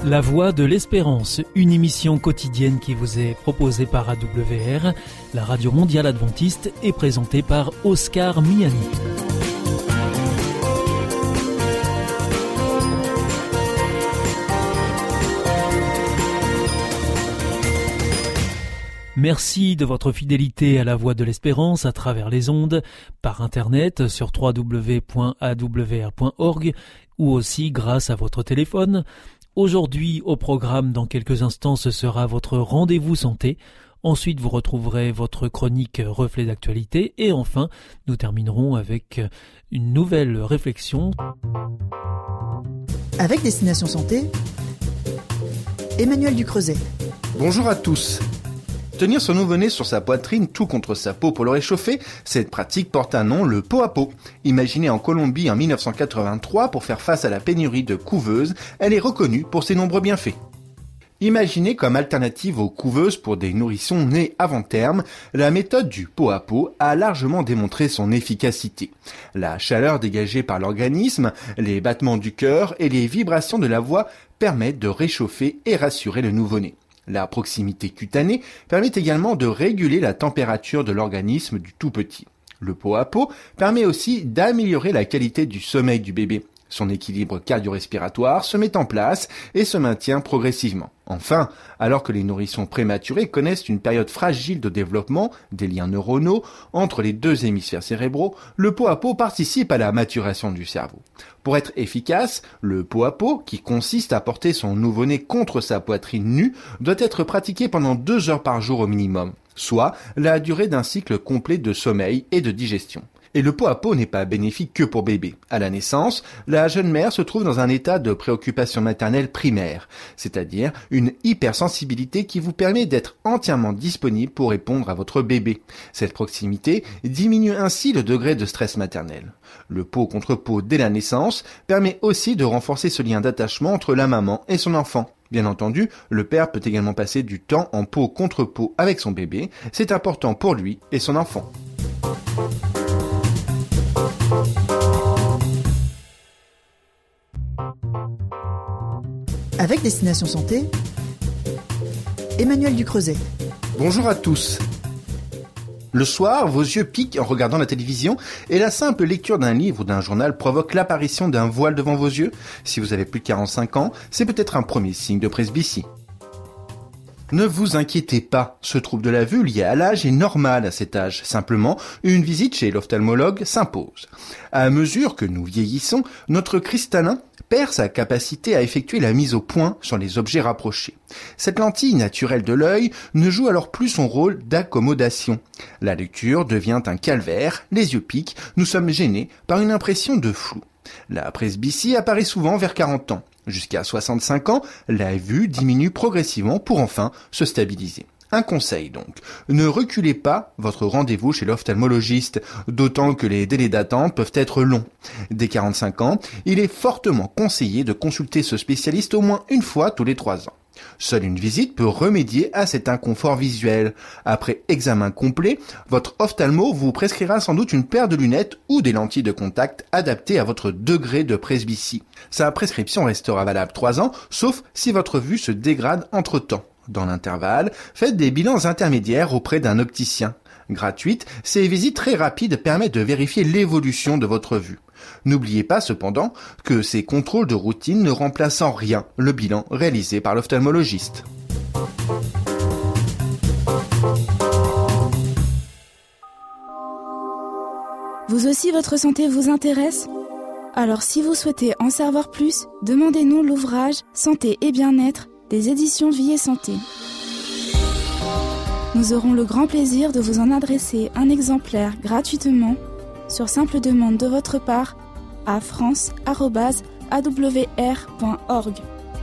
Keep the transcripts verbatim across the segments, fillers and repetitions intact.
La Voix de l'Espérance, une émission quotidienne qui vous est proposée par A W R, la radio mondiale adventiste, et présentée par Oscar Miani. Merci de votre fidélité à la Voix de l'Espérance à travers les ondes, par internet sur w w w point a w r point org ou aussi grâce à votre téléphone. Aujourd'hui, au programme, dans quelques instants, ce sera votre rendez-vous santé. Ensuite, vous retrouverez votre chronique reflet d'actualité. Et enfin, nous terminerons avec une nouvelle réflexion. Avec Destination Santé, Emmanuel Ducreuset. Bonjour à tous. Tenir son nouveau-né sur sa poitrine tout contre sa peau pour le réchauffer, cette pratique porte un nom, le pot à pot. Imaginée en Colombie en mille neuf cent quatre-vingt-trois pour faire face à la pénurie de couveuses, elle est reconnue pour ses nombreux bienfaits. Imaginée comme alternative aux couveuses pour des nourrissons nés avant terme, la méthode du pot à pot a largement démontré son efficacité. La chaleur dégagée par l'organisme, les battements du cœur et les vibrations de la voix permettent de réchauffer et rassurer le nouveau-né. La proximité cutanée permet également de réguler la température de l'organisme du tout petit. Le pot à pot permet aussi d'améliorer la qualité du sommeil du bébé. Son équilibre cardio-respiratoire se met en place et se maintient progressivement. Enfin, alors que les nourrissons prématurés connaissent une période fragile de développement des liens neuronaux entre les deux hémisphères cérébraux, le pot à pot participe à la maturation du cerveau. Pour être efficace, le pot à pot, qui consiste à porter son nouveau-né contre sa poitrine nue, doit être pratiqué pendant deux heures par jour au minimum, soit la durée d'un cycle complet de sommeil et de digestion. Et le pot à pot n'est pas bénéfique que pour bébé. À la naissance, la jeune mère se trouve dans un état de préoccupation maternelle primaire, c'est-à-dire une hypersensibilité qui vous permet d'être entièrement disponible pour répondre à votre bébé. Cette proximité diminue ainsi le degré de stress maternel. Le pot contre pot dès la naissance permet aussi de renforcer ce lien d'attachement entre la maman et son enfant. Bien entendu, le père peut également passer du temps en pot contre pot avec son bébé. C'est important pour lui et son enfant. Avec Destination Santé, Emmanuel Ducreuset. Bonjour à tous. Le soir, vos yeux piquent en regardant la télévision et la simple lecture d'un livre ou d'un journal provoque l'apparition d'un voile devant vos yeux. Si vous avez plus de quarante-cinq ans, c'est peut-être un premier signe de presbytie. Ne vous inquiétez pas, ce trouble de la vue lié à l'âge est normal à cet âge. Simplement, une visite chez l'ophtalmologue s'impose. À mesure que nous vieillissons, notre cristallin perd sa capacité à effectuer la mise au point sur les objets rapprochés. Cette lentille naturelle de l'œil ne joue alors plus son rôle d'accommodation. La lecture devient un calvaire, les yeux piquent, nous sommes gênés par une impression de flou. La presbytie apparaît souvent vers quarante ans. Jusqu'à soixante-cinq ans, la vue diminue progressivement pour enfin se stabiliser. Un conseil donc, ne reculez pas votre rendez-vous chez l'ophtalmologiste, d'autant que les délais d'attente peuvent être longs. Dès quarante-cinq ans, il est fortement conseillé de consulter ce spécialiste au moins une fois tous les trois ans. Seule une visite peut remédier à cet inconfort visuel. Après examen complet, votre ophtalmo vous prescrira sans doute une paire de lunettes ou des lentilles de contact adaptées à votre degré de presbytie. Sa prescription restera valable trois ans, sauf si votre vue se dégrade entre-temps. Dans l'intervalle, faites des bilans intermédiaires auprès d'un opticien. Gratuite, ces visites très rapides permettent de vérifier l'évolution de votre vue. N'oubliez pas cependant que ces contrôles de routine ne remplacent en rien le bilan réalisé par l'ophtalmologiste. Vous aussi, votre santé vous intéresse ? Alors si vous souhaitez en savoir plus, demandez-nous l'ouvrage « Santé et bien-être » des éditions Vie et Santé. Nous aurons le grand plaisir de vous en adresser un exemplaire gratuitement sur simple demande de votre part à france arobase a w r point org.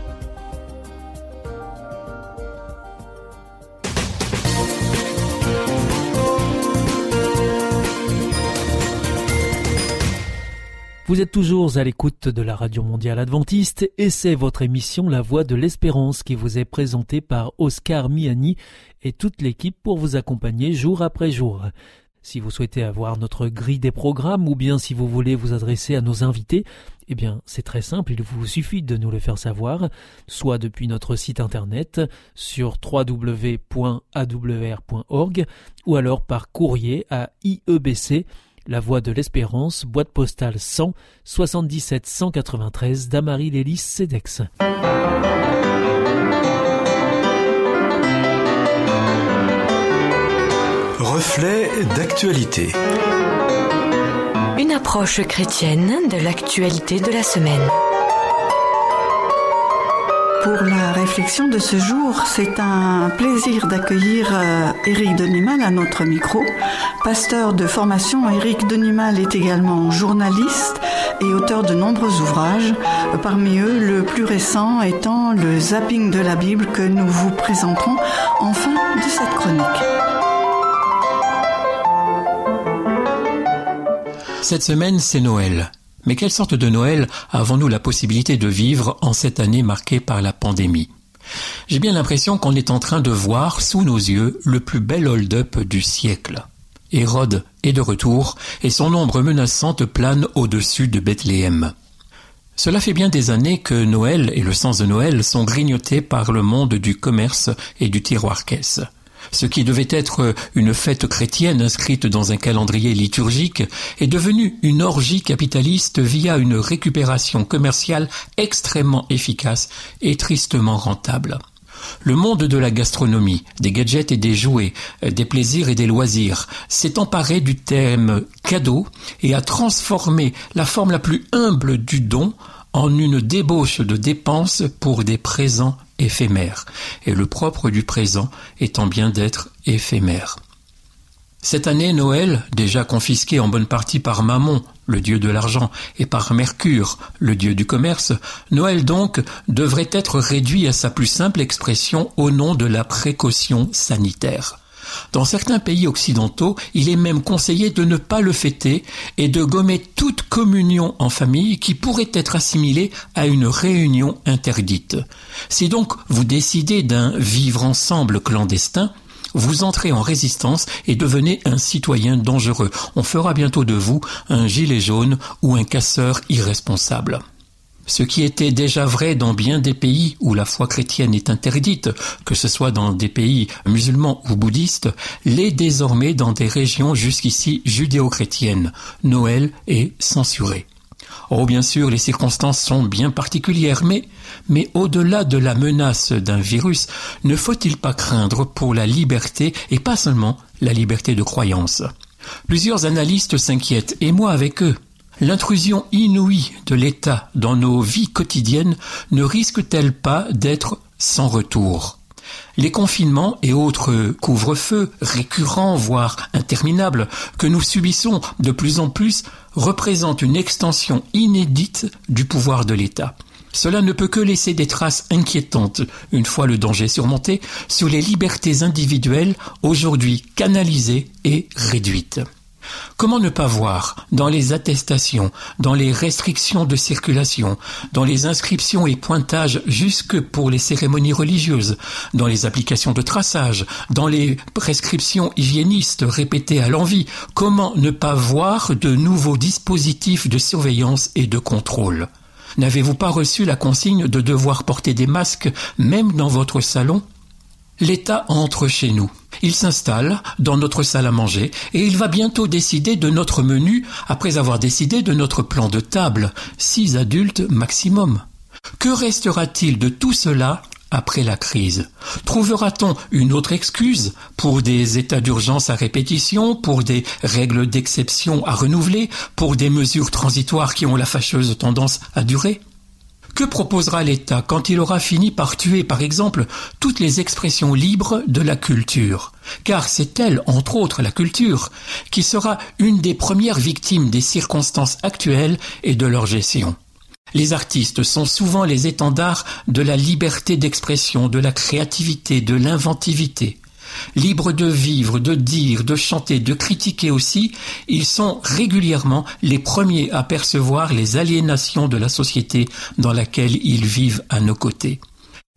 Vous êtes toujours à l'écoute de la Radio Mondiale Adventiste et c'est votre émission La Voix de l'Espérance qui vous est présentée par Oscar Miani et toute l'équipe pour vous accompagner jour après jour. Si vous souhaitez avoir notre grille des programmes ou bien si vous voulez vous adresser à nos invités, eh bien c'est très simple, il vous suffit de nous le faire savoir, soit depuis notre site internet sur w w w point a w r point org ou alors par courrier à I E B C, La Voie de l'Espérance, boîte postale cent, soixante-dix-sept cent quatre-vingt-treize d'Amarie-Lélis, Cedex. Reflet d'actualité. Une approche chrétienne de l'actualité de la semaine. Pour la réflexion de ce jour, c'est un plaisir d'accueillir euh, Éric Denimal à notre micro. Pasteur de formation, Éric Denimal est également journaliste et auteur de nombreux ouvrages. Parmi eux, le plus récent étant le zapping de la Bible que nous vous présenterons en fin de cette chronique. Cette semaine, c'est Noël. Mais quelle sorte de Noël avons-nous la possibilité de vivre en cette année marquée par la pandémie ? J'ai bien l'impression qu'on est en train de voir sous nos yeux le plus bel hold-up du siècle. Hérode est de retour et son ombre menaçante plane au-dessus de Bethléem. Cela fait bien des années que Noël et le sens de Noël sont grignotés par le monde du commerce et du tiroir-caisse. Ce qui devait être une fête chrétienne inscrite dans un calendrier liturgique est devenu une orgie capitaliste via une récupération commerciale extrêmement efficace et tristement rentable. Le monde de la gastronomie, des gadgets et des jouets, des plaisirs et des loisirs s'est emparé du thème cadeau et a transformé la forme la plus humble du don en une débauche de dépenses pour des présents éphémères, et le propre du présent étant bien d'être éphémère. Cette année, Noël, déjà confisqué en bonne partie par Mammon, le dieu de l'argent, et par Mercure, le dieu du commerce, Noël donc devrait être réduit à sa plus simple expression au nom de la précaution sanitaire. Dans certains pays occidentaux, il est même conseillé de ne pas le fêter et de gommer toute communion en famille qui pourrait être assimilée à une réunion interdite. Si donc vous décidez d'un vivre ensemble clandestin, vous entrez en résistance et devenez un citoyen dangereux. On fera bientôt de vous un gilet jaune ou un casseur irresponsable. Ce qui était déjà vrai dans bien des pays où la foi chrétienne est interdite, que ce soit dans des pays musulmans ou bouddhistes, l'est désormais dans des régions jusqu'ici judéo-chrétiennes. Noël est censuré. Oh, bien sûr, les circonstances sont bien particulières, mais, mais au-delà de la menace d'un virus, ne faut-il pas craindre pour la liberté, et pas seulement la liberté de croyance ? Plusieurs analystes s'inquiètent, et moi avec eux. L'intrusion inouïe de l'État dans nos vies quotidiennes ne risque-t-elle pas d'être sans retour ? Les confinements et autres couvre-feux récurrents, voire interminables, que nous subissons de plus en plus, représentent une extension inédite du pouvoir de l'État. Cela ne peut que laisser des traces inquiétantes, une fois le danger surmonté, sur les libertés individuelles aujourd'hui canalisées et réduites. Comment ne pas voir, dans les attestations, dans les restrictions de circulation, dans les inscriptions et pointages jusque pour les cérémonies religieuses, dans les applications de traçage, dans les prescriptions hygiénistes répétées à l'envi, comment ne pas voir de nouveaux dispositifs de surveillance et de contrôle ? N'avez-vous pas reçu la consigne de devoir porter des masques même dans votre salon ? L'État entre chez nous. Il s'installe dans notre salle à manger et il va bientôt décider de notre menu après avoir décidé de notre plan de table, six adultes maximum. Que restera-t-il de tout cela après la crise ? Trouvera-t-on une autre excuse pour des états d'urgence à répétition, pour des règles d'exception à renouveler, pour des mesures transitoires qui ont la fâcheuse tendance à durer ? Que proposera l'État quand il aura fini par tuer, par exemple, toutes les expressions libres de la culture ? Car c'est elle, entre autres la culture, qui sera une des premières victimes des circonstances actuelles et de leur gestion. Les artistes sont souvent les étendards de la liberté d'expression, de la créativité, de l'inventivité. Libres de vivre, de dire, de chanter, de critiquer aussi, ils sont régulièrement les premiers à percevoir les aliénations de la société dans laquelle ils vivent à nos côtés.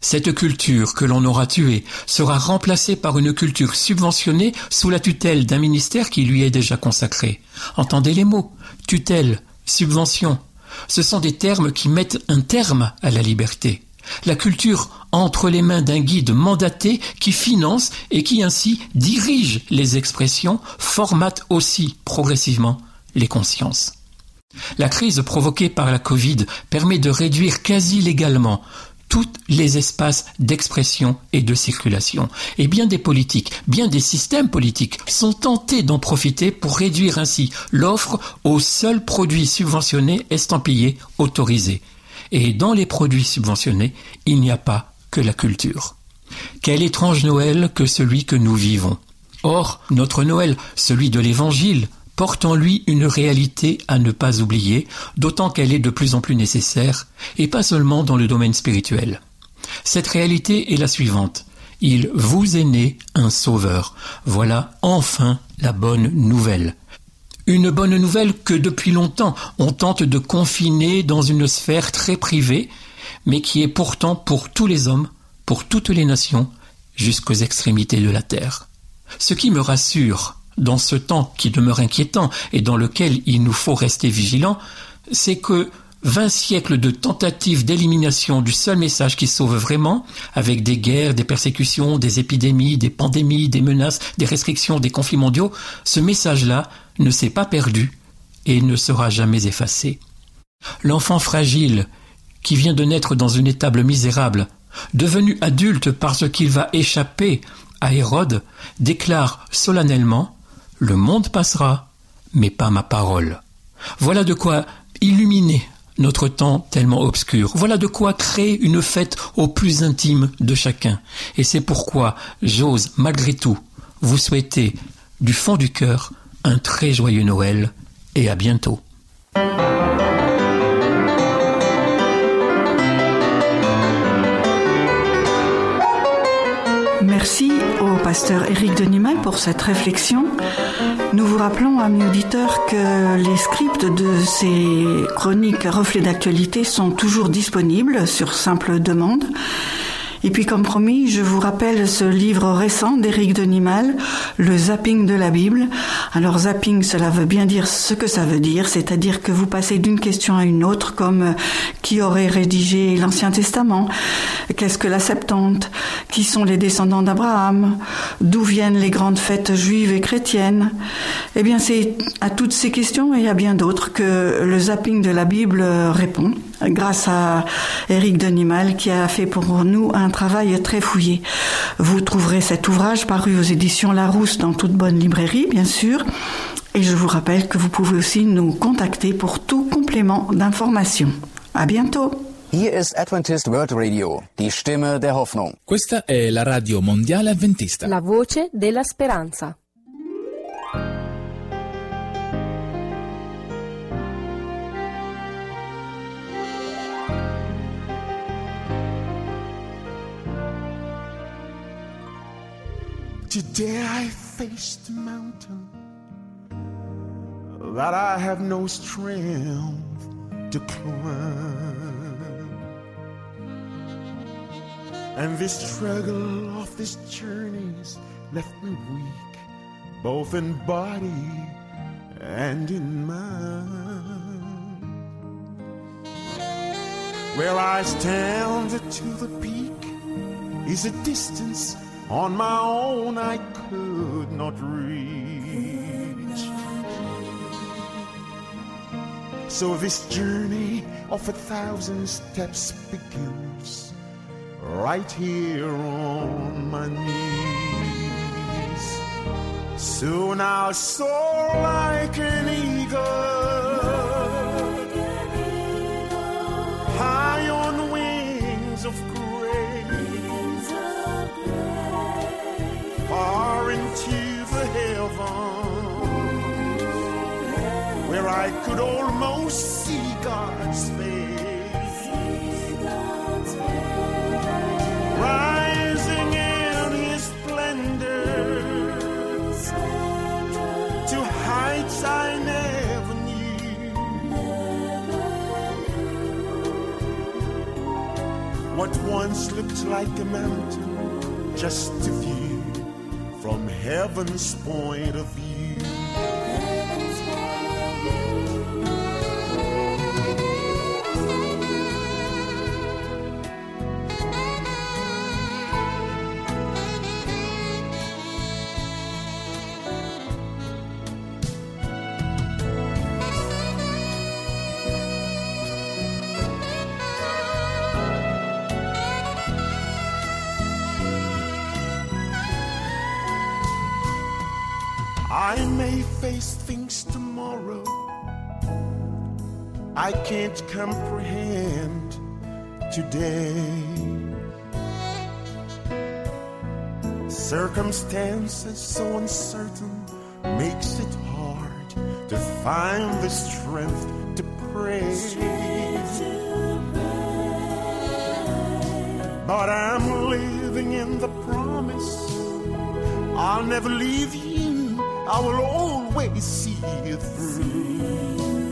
Cette culture que l'on aura tuée sera remplacée par une culture subventionnée sous la tutelle d'un ministère qui lui est déjà consacré. Entendez les mots, tutelle, subvention. Ce sont des termes qui mettent un terme à la liberté. La culture entre les mains d'un guide mandaté qui finance et qui ainsi dirige les expressions, formate aussi progressivement les consciences. La crise provoquée par la Covid permet de réduire quasi légalement tous les espaces d'expression et de circulation. Et bien des politiques, bien des systèmes politiques sont tentés d'en profiter pour réduire ainsi l'offre aux seuls produits subventionnés, estampillés, autorisés. Et dans les produits subventionnés, il n'y a pas que la culture. Quel étrange Noël que celui que nous vivons. Or, notre Noël, celui de l'Évangile, porte en lui une réalité à ne pas oublier, d'autant qu'elle est de plus en plus nécessaire, et pas seulement dans le domaine spirituel. Cette réalité est la suivante. Il vous est né un sauveur. Voilà enfin la bonne nouvelle. Une bonne nouvelle que depuis longtemps on tente de confiner dans une sphère très privée, mais qui est pourtant pour tous les hommes, pour toutes les nations, jusqu'aux extrémités de la terre. Ce qui me rassure, dans ce temps qui demeure inquiétant et dans lequel il nous faut rester vigilants, c'est que vingt siècles de tentatives d'élimination du seul message qui sauve vraiment, avec des guerres, des persécutions, des épidémies, des pandémies, des menaces, des restrictions, des conflits mondiaux, ce message-là ne s'est pas perdu et ne sera jamais effacé. L'enfant fragile, qui vient de naître dans une étable misérable, devenu adulte parce qu'il va échapper à Hérode, déclare solennellement « Le monde passera, mais pas ma parole ». Voilà de quoi illuminer notre temps tellement obscur. Voilà de quoi créer une fête au plus intime de chacun. Et c'est pourquoi j'ose malgré tout vous souhaiter du fond du cœur un très joyeux Noël et à bientôt. Merci au pasteur Éric Denimal pour cette réflexion. Nous vous rappelons, amis auditeurs, que les scripts de ces chroniques reflets d'actualité sont toujours disponibles sur simple demande. Et puis, comme promis, je vous rappelle ce livre récent d'Éric Denimal, Le zapping de la Bible. Alors, zapping, cela veut bien dire ce que ça veut dire, c'est-à-dire que vous passez d'une question à une autre, comme qui aurait rédigé l'Ancien Testament, qu'est-ce que la Septante, qui sont les descendants d'Abraham, d'où viennent les grandes fêtes juives et chrétiennes. Eh bien, c'est à toutes ces questions et à bien d'autres que le zapping de la Bible répond, grâce à Éric Denimal, qui a fait pour nous un travail très fouillé. Vous trouverez cet ouvrage paru aux éditions Larousse dans toute bonne librairie, bien sûr. Et je vous rappelle que vous pouvez aussi nous contacter pour tout complément d'information. À bientôt. Hier ist Adventist World Radio, die Stimme der Hoffnung. Questa è la radio mondiale adventista. La voce della speranza. Today I faced a mountain that I have no strength to climb, and the struggle of this journey's left me weak, both in body and in mind. Where I stand to the peak is a distance on my own I could not reach. So this journey of a thousand steps begins right here on my knees. Soon I'll soar like an eagle, high on wings of far into the heavens, where I could almost see God's face, rising in His splendor to heights I never knew. What once looked like a mountain, just a view from heaven's point of view. I may face things tomorrow I can't comprehend today. Circumstances so uncertain makes it hard to find the strength to pray. But I'm living in the promise I'll never leave you, I will always see you through.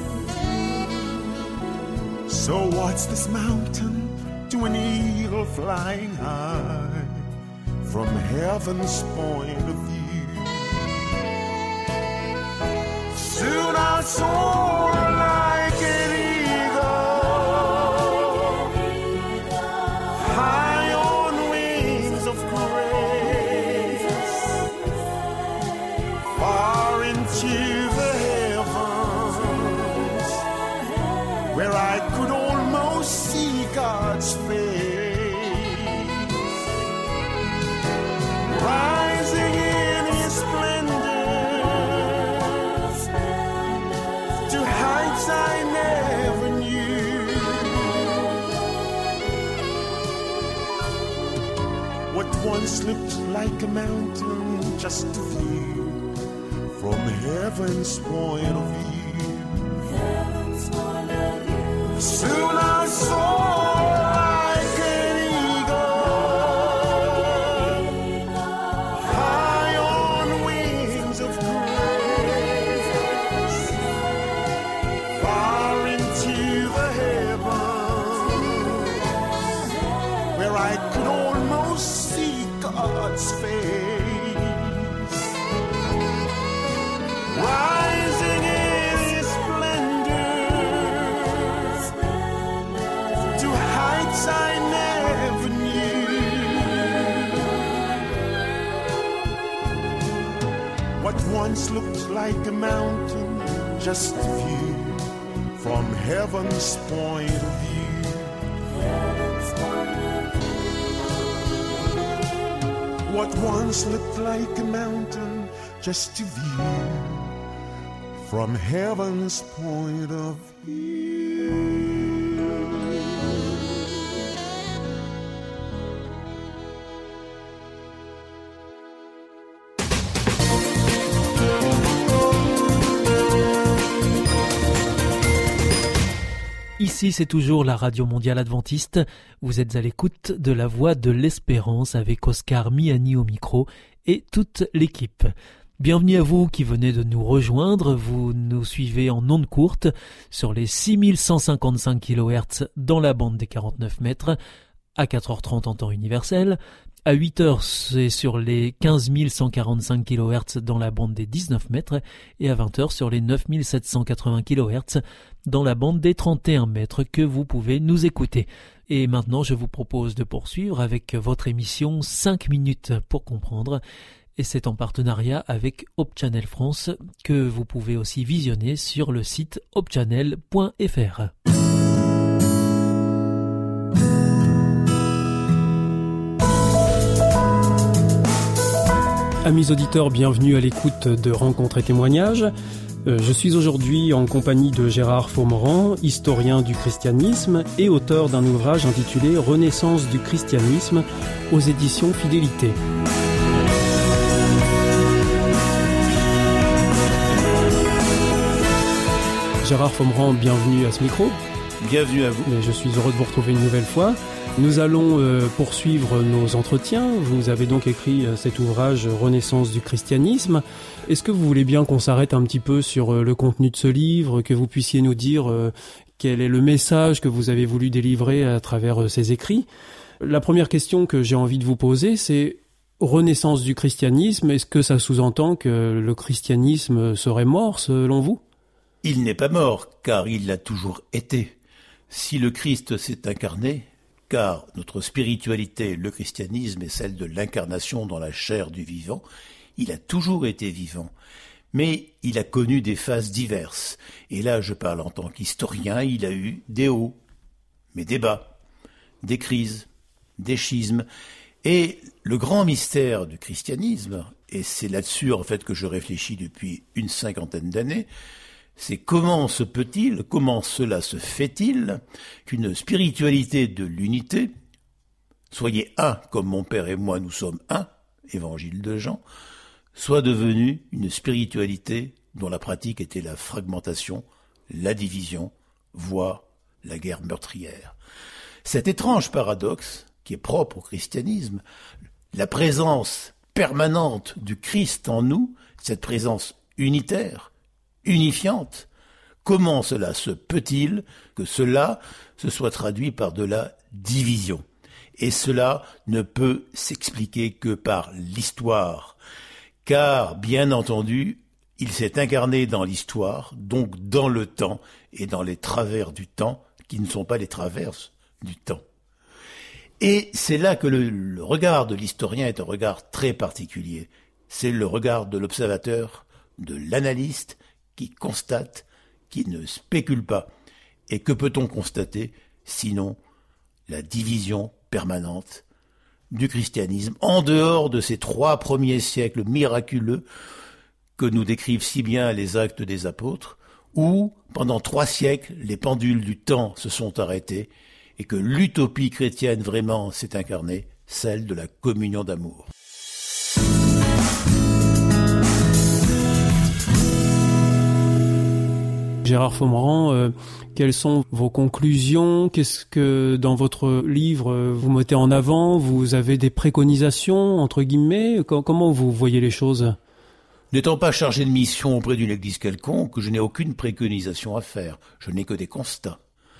So what's this mountain to an eagle flying high from heaven's point of view? Soon I'll soar like an eagle, high on wings of grace, far into the heavens, where I could almost see God's face, rising in His splendor to heights I never knew. What once looked like a mountain, just a view from heaven's point of view. Soon I soar like an eagle, high on wings of grace, far into the heavens, where I could almost see God's face, rising in His splendor to heights I never knew. What once looked like a mountain, just a view from heaven's point of view. What once looked like a mountain, just a view from heaven's point of view. Ici, c'est toujours la Radio Mondiale Adventiste. Vous êtes à l'écoute de la Voix de l'Espérance avec Oscar Miani au micro et toute l'équipe. Bienvenue à vous qui venez de nous rejoindre. Vous nous suivez en ondes courtes sur les six mille cent cinquante-cinq kilohertz dans la bande des quarante-neuf mètres, à quatre heures trente en temps universel. À huit heures, c'est sur les quinze mille cent quarante-cinq kilohertz dans la bande des dix-neuf mètres et à vingt heures sur les neuf mille sept cent quatre-vingts kilohertz dans la bande des trente et un mètres que vous pouvez nous écouter. Et maintenant, je vous propose de poursuivre avec votre émission cinq minutes pour comprendre. Et c'est en partenariat avec Hope Channel France que vous pouvez aussi visionner sur le site hope channel point f r. Amis auditeurs, bienvenue à l'écoute de Rencontres et témoignages. Euh, je suis aujourd'hui en compagnie de Gérard Faumeran, historien du christianisme et auteur d'un ouvrage intitulé « Renaissance du christianisme » aux éditions Fidélité. Gérard Faumeran, bienvenue à ce micro. Bienvenue à vous. Mais je suis heureux de vous retrouver une nouvelle fois. Nous allons euh, poursuivre nos entretiens. Vous avez donc écrit euh, cet ouvrage « Renaissance du christianisme ». Est-ce que vous voulez bien qu'on s'arrête un petit peu sur euh, le contenu de ce livre, que vous puissiez nous dire euh, quel est le message que vous avez voulu délivrer à travers ces écrits. La première question que j'ai envie de vous poser, c'est renaissance du christianisme. Est-ce que ça sous-entend que le christianisme serait mort, selon vous ? Il n'est pas mort, car il l'a toujours été. Si le Christ s'est incarné, car notre spiritualité, le christianisme, est celle de l'incarnation dans la chair du vivant, il a toujours été vivant. Mais il a connu des phases diverses. Et là, je parle en tant qu'historien, il a eu des hauts, mais des bas, des crises, des schismes. Et le grand mystère du christianisme, et c'est là-dessus en fait que je réfléchis depuis une cinquantaine d'années, c'est comment se peut-il, comment cela se fait-il qu'une spiritualité de l'unité, soyez un comme mon père et moi nous sommes un, évangile de Jean, soit devenue une spiritualité dont la pratique était la fragmentation, la division, voire la guerre meurtrière. Cet étrange paradoxe, qui est propre au christianisme, la présence permanente du Christ en nous, cette présence unitaire, unifiante, comment cela se peut-il que cela se soit traduit par de la division ? Et cela ne peut s'expliquer que par l'histoire. Car, bien entendu, il s'est incarné dans l'histoire, donc dans le temps et dans les travers du temps, qui ne sont pas les traverses du temps. Et c'est là que le, le regard de l'historien est un regard très particulier. C'est le regard de l'observateur, de l'analyste, qui constate, qui ne spécule pas. Et que peut-on constater, sinon la division permanente du christianisme, en dehors de ces trois premiers siècles miraculeux que nous décrivent si bien les Actes des Apôtres, où, pendant trois siècles, les pendules du temps se sont arrêtées et que l'utopie chrétienne vraiment s'est incarnée, celle de la communion d'amour. Gérard Faumerand, euh, quelles sont vos conclusions ? Qu'est-ce que dans votre livre vous mettez en avant ? Vous avez des préconisations, entre guillemets ? Comment vous voyez les choses ? N'étant pas chargé de mission auprès d'une église quelconque, je n'ai aucune préconisation à faire. Je n'ai que des constats.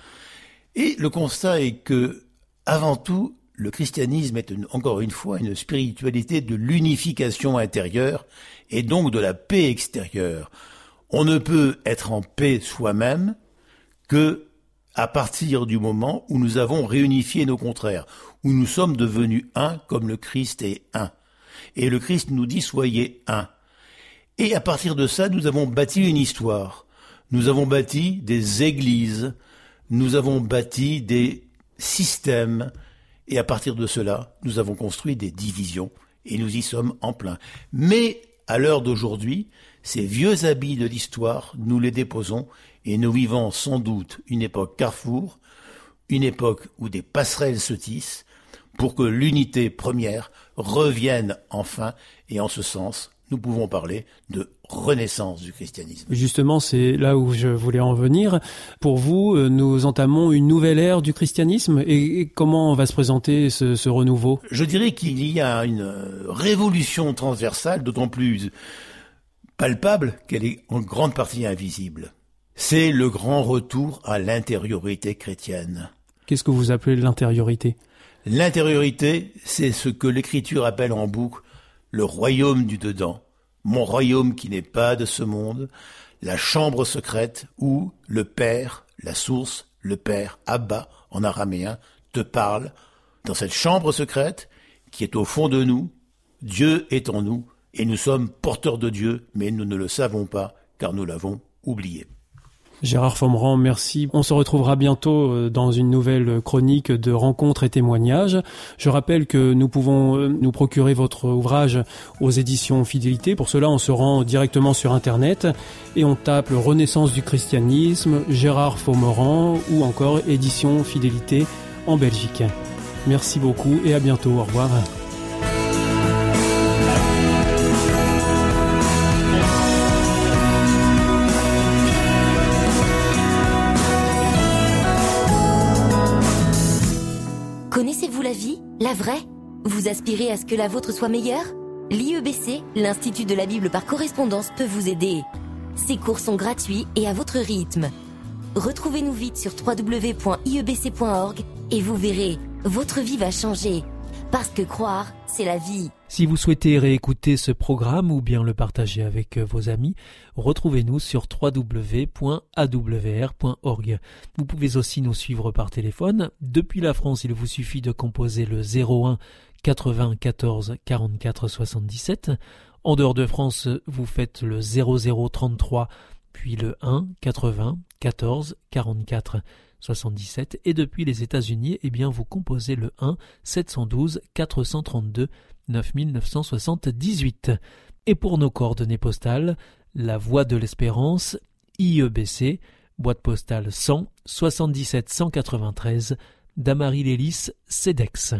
Et le constat est que, avant tout, le christianisme est une, encore une fois une spiritualité de l'unification intérieure et donc de la paix extérieure. On ne peut être en paix soi-même que à partir du moment où nous avons réunifié nos contraires, où nous sommes devenus un comme le Christ est un. Et le Christ nous dit « soyez un ». Et à partir de ça, nous avons bâti une histoire. Nous avons bâti des églises, nous avons bâti des systèmes. Et à partir de cela, nous avons construit des divisions. Et nous y sommes en plein. Mais à l'heure d'aujourd'hui, ces vieux habits de l'histoire, nous les déposons et nous vivons sans doute une époque carrefour, une époque où des passerelles se tissent pour que l'unité première revienne enfin. Et en ce sens, nous pouvons parler de renaissance du christianisme. Justement, c'est là où je voulais en venir. Pour vous, nous entamons une nouvelle ère du christianisme et comment va se présenter ce, ce renouveau ? Je dirais qu'il y a une révolution transversale, d'autant plus palpable qu'elle est en grande partie invisible. C'est le grand retour à l'intériorité chrétienne. Qu'est-ce que vous appelez l'intériorité ? L'intériorité, c'est ce que l'Écriture appelle en boucle le royaume du dedans, mon royaume qui n'est pas de ce monde, la chambre secrète où le Père, la source, le Père, Abba en araméen, te parle. Dans cette chambre secrète qui est au fond de nous, Dieu est en nous et nous sommes porteurs de Dieu, mais nous ne le savons pas car nous l'avons oublié. Gérard Faumerand, merci. On se retrouvera bientôt dans une nouvelle chronique de rencontres et témoignages. Je rappelle que nous pouvons nous procurer votre ouvrage aux éditions Fidélité. Pour cela, on se rend directement sur Internet et on tape Renaissance du christianisme, Gérard Faumerand ou encore Éditions Fidélité en Belgique. Merci beaucoup et à bientôt. Au revoir. Connaissez-vous la vie, la vraie ? Vous aspirez à ce que la vôtre soit meilleure ? L'I E B C, l'Institut de la Bible par correspondance, peut vous aider. Ces cours sont gratuits et à votre rythme. Retrouvez-nous vite sur w w w point i e b c point org et vous verrez, votre vie va changer. Parce que croire, c'est la vie. Si vous souhaitez réécouter ce programme ou bien le partager avec vos amis, retrouvez-nous sur w w w point a w r point org. Vous pouvez aussi nous suivre par téléphone. Depuis la France, il vous suffit de composer le zéro un quatre-vingts quatorze quarante-quatre soixante-dix-sept. En dehors de France, vous faites le zéro zéro trente-trois, puis le un quatre-vingts quatorze quarante-quatre soixante-dix-sept. Et depuis les États-Unis, eh bien, vous composez le un sept cent douze quatre cent trente-deux neuf mille neuf cent soixante-dix-huit. Et pour nos coordonnées postales, la Voie de l'Espérance, I E B C, boîte postale cent soixante-dix-sept cent quatre-vingt-treize, Damary-Lélis, Cedex.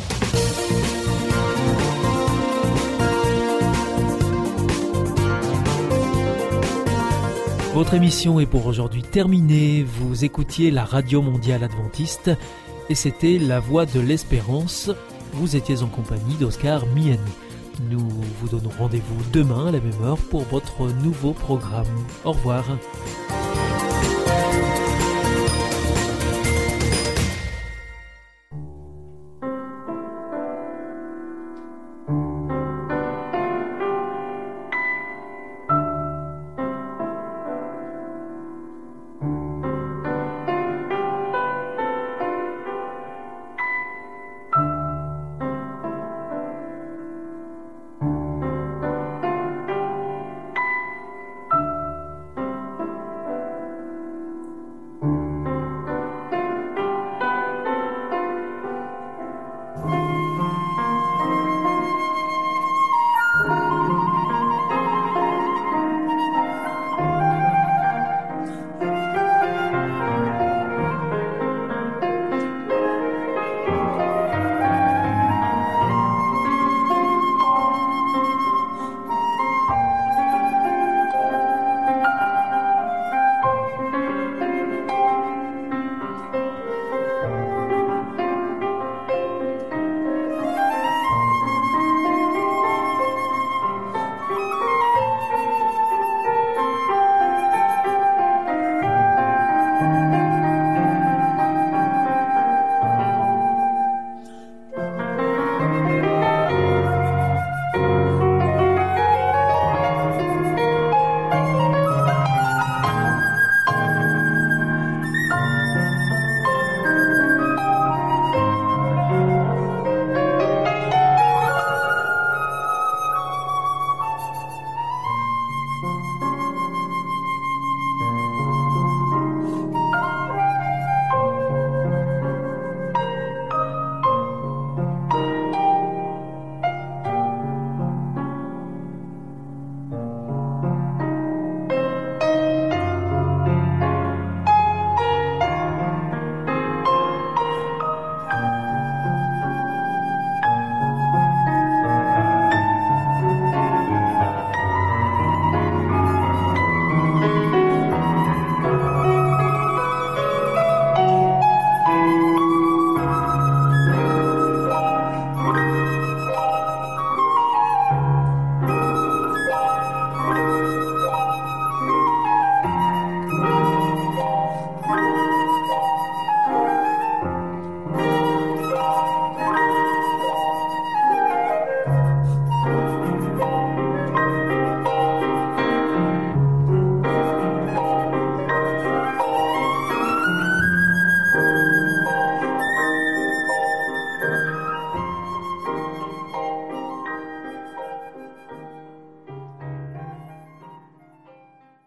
Votre émission est pour aujourd'hui terminée. Vous écoutiez la Radio Mondiale Adventiste et c'était La Voie de l'Espérance. Vous étiez en compagnie d'Oscar Miani. Nous vous donnons rendez-vous demain à la même heure pour votre nouveau programme. Au revoir.